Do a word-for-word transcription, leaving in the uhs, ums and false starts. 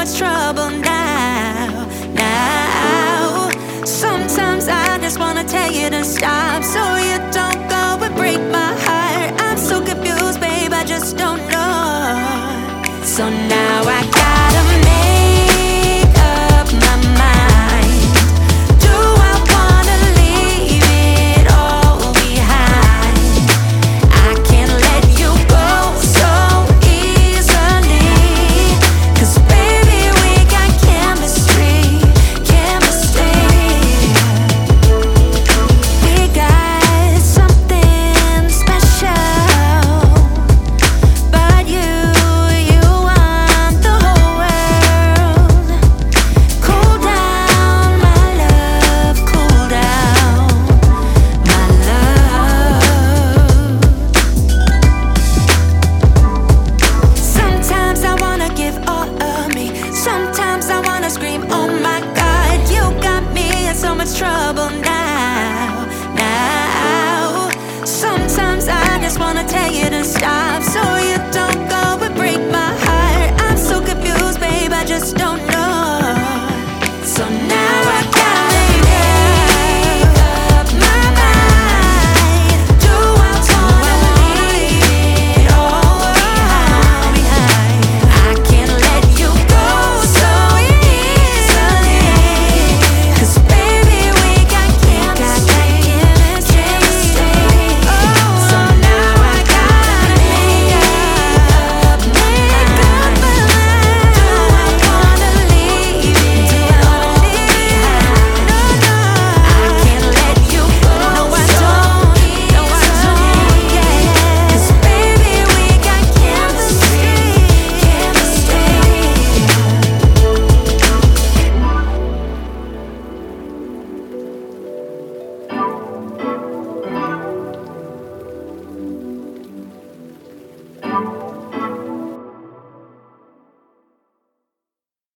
much trouble now, now. Sometimes I just wanna tell you to stop, so you don't go and break my heart. I'm so confused, babe, I just don't know. So now I gotta make up my mind. Do I wanna leave it all behind? I can't let you go so easily, 'cause baby we got chemistry, chemistry. We got something special, but you, you want the whole world. Cool down, my love, cool down, my love. Sometimes I wanna give all of me, sometimes I wanna scream, oh my God, you got me in so much trouble now, now. Sometimes I just wanna tell you to stop, so you